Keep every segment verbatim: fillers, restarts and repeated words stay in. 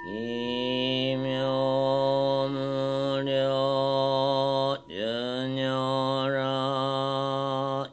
奇妙無量寿如来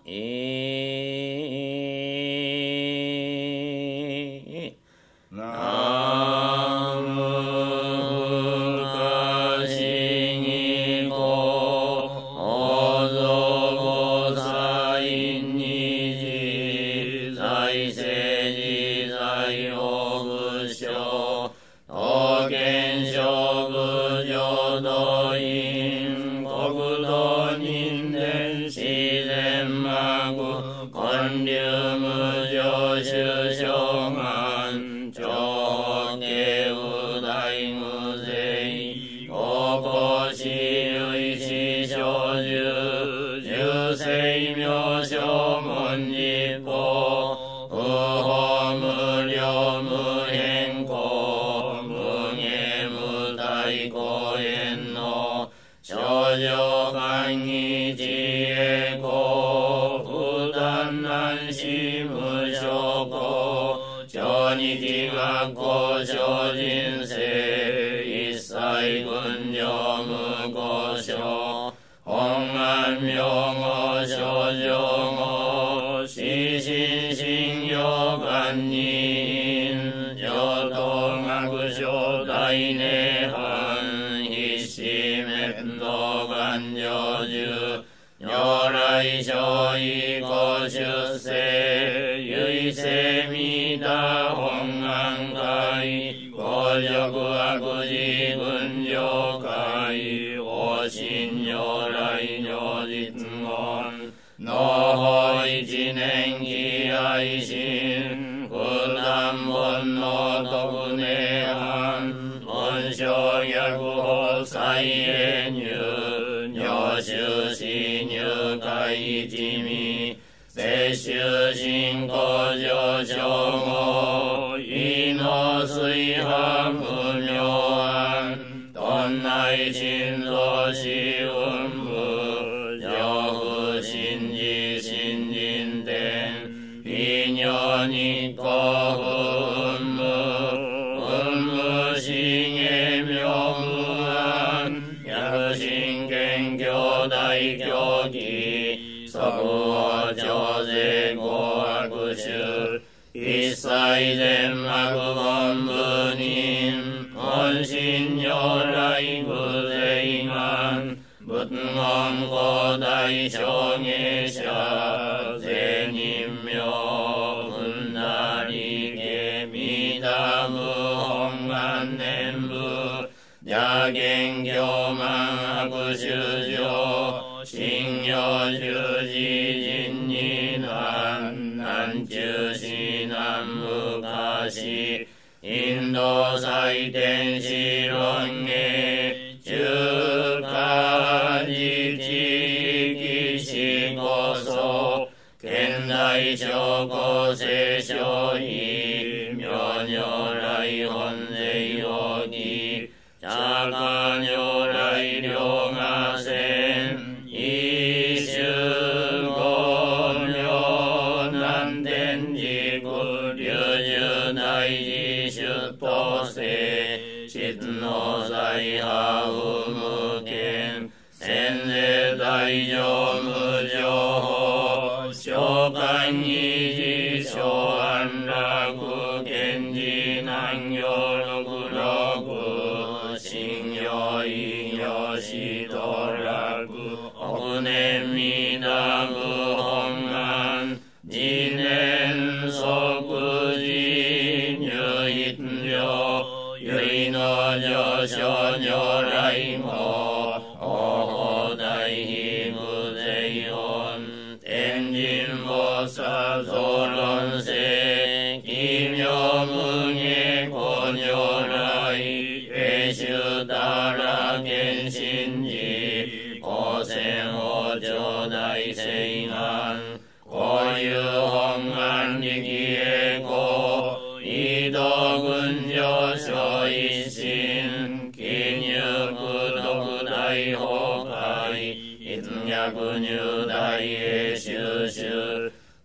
南無不可思議故法蔵菩薩因に自在世自在法仏性刀剣勝負浄土院国土人伝自然幕建立無常修正願長法慶右大無税高校私類私小十十世名称門実法不法無量無変更無下無大公園の少女寛義知恵公不断難死無償公超日学校小人生一切群上無故障本願名号少女号死心信用願人上等学小大涅槃必死滅道願成就如来所依ご出世唯世弥陀本願会五辱悪事群上会往生如来如実言農法一年期愛心不断煩悩特涅槃本性逆法再現入如修死入界一味摂取信仰上昇後意の水波無明暗頓内心臓死運部上不信じ信人天微妙日光運部運部死下妙無暗逆心見兄弟狂気即法上世合悪種一切全幕本部人本心如来無税願仏言古代証下者税人名分なり下弥陀無本願念部邪見行満悪種上信用十字人に難難中死難無可死インド祭天使論下中華自治騎士こそ現代諸公聖書意妙如来本税法義釈迦如来両が千一種五両南天寺空流十大寺出頭世質の財波不無限先世大乗無常法召喚二次小安楽賢治南行六六信用異行死道楽億年弥陀無本願次年即時入一上唯の上昇如来も大大悲無税音天神菩薩増論世奇妙無下故如来永修多羅見心寺光線法上大誓願こういう本願力栄光異道群上昇一心記入独大崩壊一逆入大へ収集特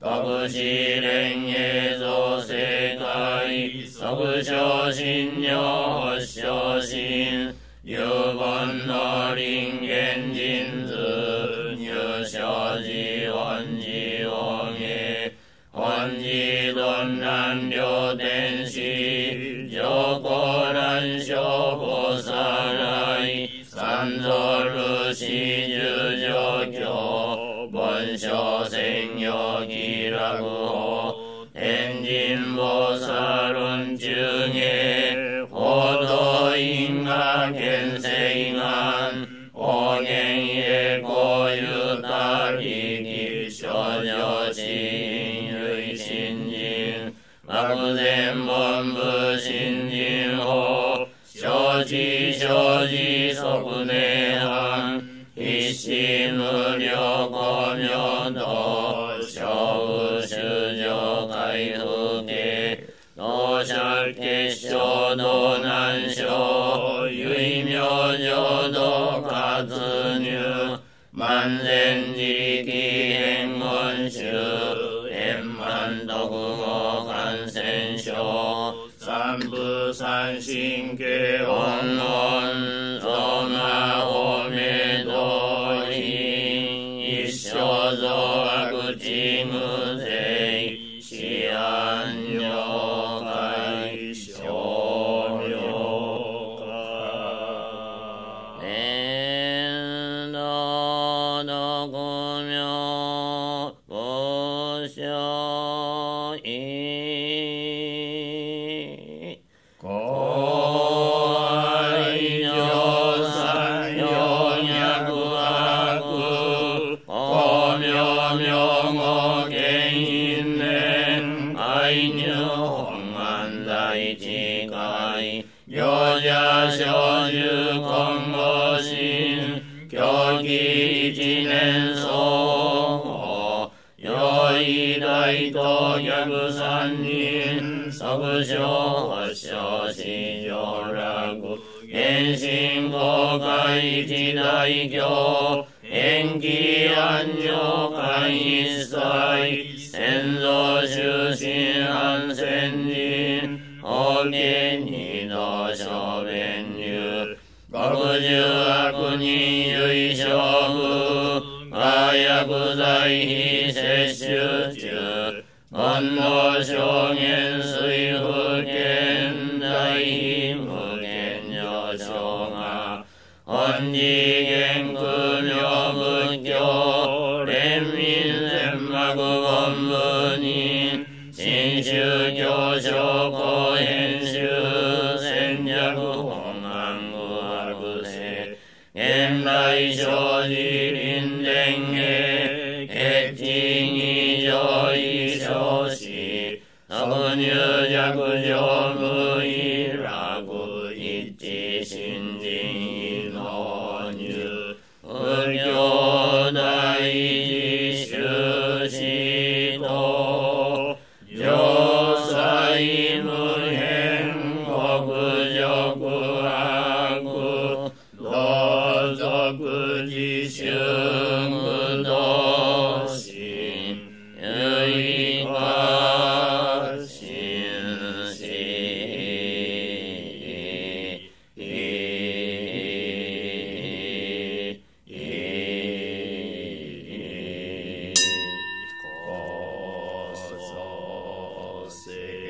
無視連映像世界即昇進如発昇進有本の人間人図入生寺本寺王へ本寺鈍乱両天使上皇乱消防さらい三蔵ルシ十条教本書専用気楽法天神菩薩論中下報道因果見世願方言栄光ゆたりき少女地唯心人漠然本部新人法承知承知即涅槃必死無量光明道勝負修上回復系同者結晶道難所唯名浄土活入万全自力変言宗円満独語感染症三部三神経本音相馬法明道品一生増悪地無税思安了解少了解天道独名五所依行者小寿今後心狂気一年相応用意大と逆三人即小発祥四上楽原神公開一大教延期安上官一切先祖終身安先人法華二道小弁入極重悪人唯勝負和薬剤非摂取中煩悩証言水不見大非無限上昇が本次元空明仏教連民全幕本部に新宗教商工編集戦略本願具悪性現来生じ臨伝へ決地に上位昇し即入弱上無意楽一致新人の入不教大事修士と上際無変国辱悪同族自修無道心唯化心死こそせ